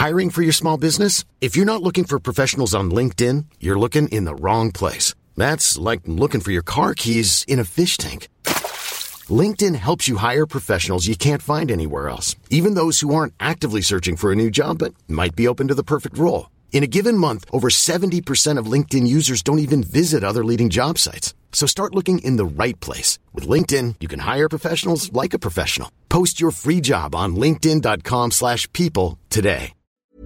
Hiring for your small business? If you're not looking for professionals on LinkedIn, you're looking in the wrong place. That's like looking for your car keys in a fish tank. LinkedIn helps you hire professionals you can't find anywhere else, even those who aren't actively searching for a new job but might be open to the perfect role. In a given month, over 70% of LinkedIn users don't even visit other leading job sites. So start looking in the right place. With LinkedIn, you can hire professionals like a professional. Post your free job on linkedin.com/people today.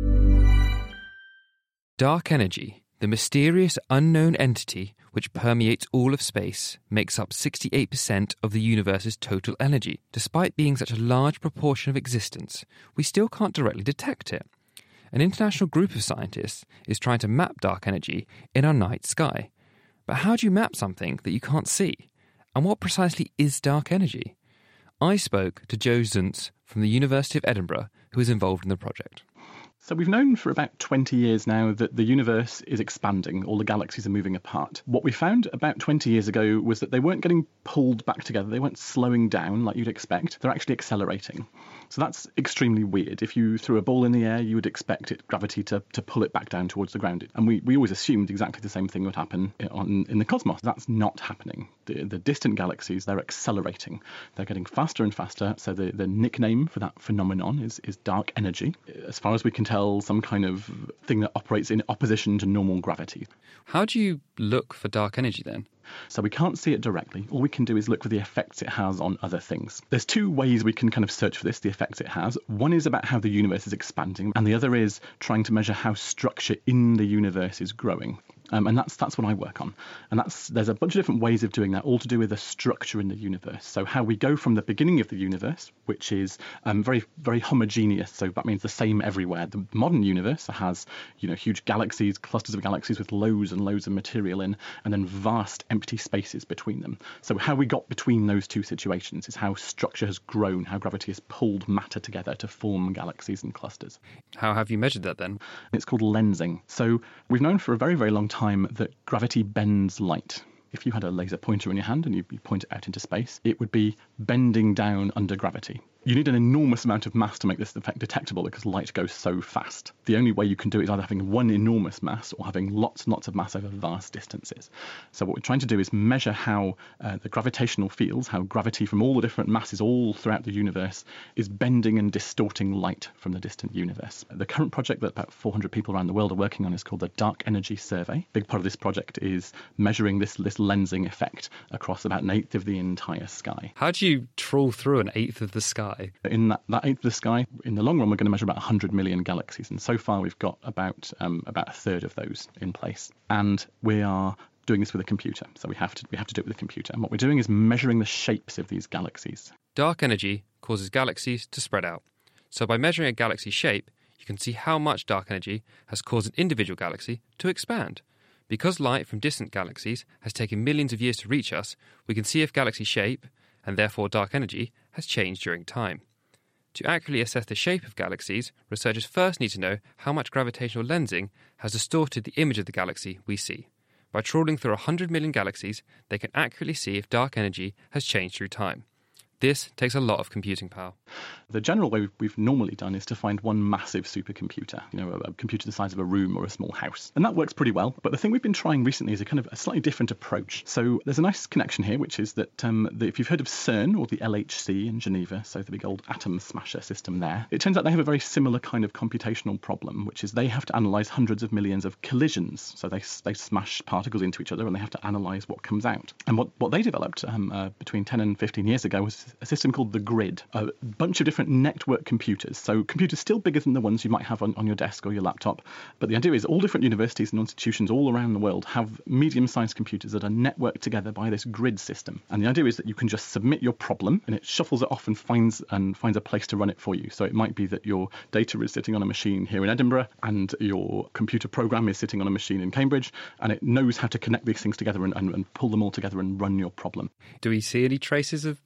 Dark energy, the mysterious unknown entity which permeates all of space, makes up 68% of the universe's total energy. Despite being such a large proportion of existence, we still can't directly detect it. An international group of scientists is trying to map dark energy in our night sky. But how do you map something that you can't see? And what precisely is dark energy? I spoke to Joe Zuntz from the University of Edinburgh, who is involved in the project. So we've known for about 20 years now that the universe is expanding, all the galaxies are moving apart. What we found about 20 years ago was that they weren't getting pulled back together, they weren't slowing down like you'd expect, they're actually accelerating. So that's extremely weird. If you threw a ball in the air, you would expect gravity to pull it back down towards the ground. And we always assumed exactly the same thing would happen in the cosmos. That's not happening. The distant galaxies, they're accelerating. They're getting faster and faster. So the nickname for that phenomenon is dark energy. As far as we can tell, some kind of thing that operates in opposition to normal gravity. How do you look for dark energy then? So we can't see it directly. All we can do is look for the effects it has on other things. There's two ways we can kind of search for this, the effects it has. One is about how the universe is expanding, and the other is trying to measure how structure in the universe is growing. And that's what I work on. And there's a bunch of different ways of doing that, all to do with the structure in the universe. So how we go from the beginning of the universe, which is very, very homogeneous. So that means the same everywhere. The modern universe has, huge galaxies, clusters of galaxies with loads and loads of material in, and then vast empty spaces between them. So how we got between those two situations is how structure has grown, how gravity has pulled matter together to form galaxies and clusters. How have you measured that then? It's called lensing. So we've known for a very, very long time that gravity bends light. If you had a laser pointer in your hand and you point it out into space, it would be bending down under gravity. You need an enormous amount of mass to make this effect detectable because light goes so fast. The only way you can do it is either having one enormous mass or having lots and lots of mass over vast distances. So what we're trying to do is measure how the gravitational fields, how gravity from all the different masses all throughout the universe is bending and distorting light from the distant universe. The current project that about 400 people around the world are working on is called the Dark Energy Survey. A big part of this project is measuring this lensing effect across about an eighth of the entire sky. How do you trawl through an eighth of the sky? In that eighth of the sky, in the long run, we're going to measure about 100 million galaxies. And so far, we've got about a third of those in place. And we are doing this with a computer. So we have to do it with a computer. And what we're doing is measuring the shapes of these galaxies. Dark energy causes galaxies to spread out. So by measuring a galaxy shape, you can see how much dark energy has caused an individual galaxy to expand. Because light from distant galaxies has taken millions of years to reach us, we can see if galaxy shape, and therefore dark energy, has changed during time. To accurately assess the shape of galaxies, researchers first need to know how much gravitational lensing has distorted the image of the galaxy we see. By trawling through 100 million galaxies, they can accurately see if dark energy has changed through time. This takes a lot of computing power. The general way we've normally done is to find one massive supercomputer, a computer the size of a room or a small house. And that works pretty well. But the thing we've been trying recently is a kind of a slightly different approach. So there's a nice connection here, which is that if you've heard of CERN or the LHC in Geneva, so the big old atom smasher system there, it turns out they have a very similar kind of computational problem, which is they have to analyse hundreds of millions of collisions. So they smash particles into each other and they have to analyse what comes out. And what they developed between 10 and 15 years ago was a system called the Grid, a bunch of different network computers. So computers still bigger than the ones you might have on your desk or your laptop. But the idea is all different universities and institutions all around the world have medium-sized computers that are networked together by this grid system. And the idea is that you can just submit your problem and it shuffles it off and finds a place to run it for you. So it might be that your data is sitting on a machine here in Edinburgh and your computer program is sitting on a machine in Cambridge, and it knows how to connect these things together and pull them all together and run your problem. Do we see any traces of dark energy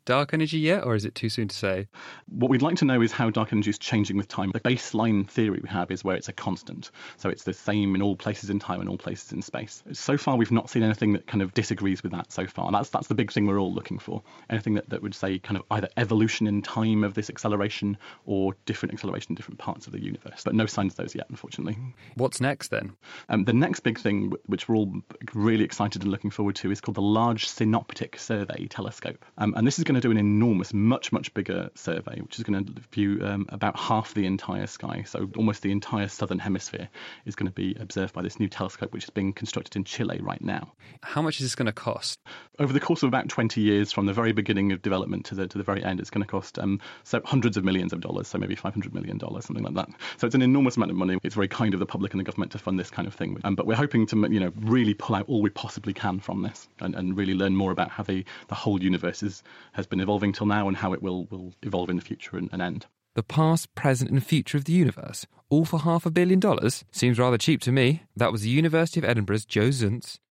energy yet, or is it too soon to say? What we'd like to know is how dark energy is changing with time. The baseline theory we have is where it's a constant. So it's the same in all places in time and all places in space. So far, we've not seen anything that kind of disagrees with that so far. And that's the big thing we're all looking for. Anything that would say kind of either evolution in time of this acceleration or different acceleration in different parts of the universe. But no signs of those yet, unfortunately. What's next then? The next big thing, which we're all really excited and looking forward to, is called the Large Synoptic Survey Telescope. And this is going to do an enormous, much bigger survey, which is going to view about half the entire sky. So almost the entire southern hemisphere is going to be observed by this new telescope, which is being constructed in Chile right now. How much is this going to cost? Over the course of about 20 years, from the very beginning of development to the very end, it's going to cost so hundreds of millions of dollars, so maybe $500 million, something like that. So it's an enormous amount of money. It's very kind of the public and the government to fund this kind of thing. But we're hoping to really pull out all we possibly can from this and really learn more about how the whole universe has been evolving till now and how it will evolve in the future and end. The past, present and future of the universe, all for $500 million? Seems rather cheap to me. That was the University of Edinburgh's Joe Zuntz.